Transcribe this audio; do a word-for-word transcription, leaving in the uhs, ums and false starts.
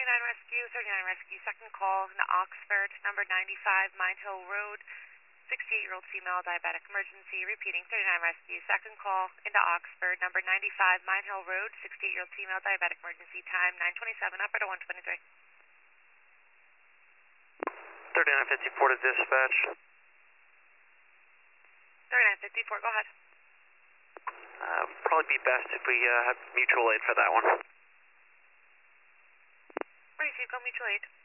thirty-nine Rescue, thirty-nine Rescue, second call into Oxford, number ninety-five, Mine Hill Road, sixty-eight-year-old female diabetic emergency. Repeating, thirty-nine Rescue, second call into Oxford, number ninety-five, Mine Hill Road, sixty-eight-year-old female diabetic emergency. Time nine twenty-seven, upper to one twenty-three. thirty-nine fifty-four to dispatch. thirty-nine fifty-four, go ahead. Uh, probably be best if we uh, have mutual aid for that one. Receive, go mutual aid.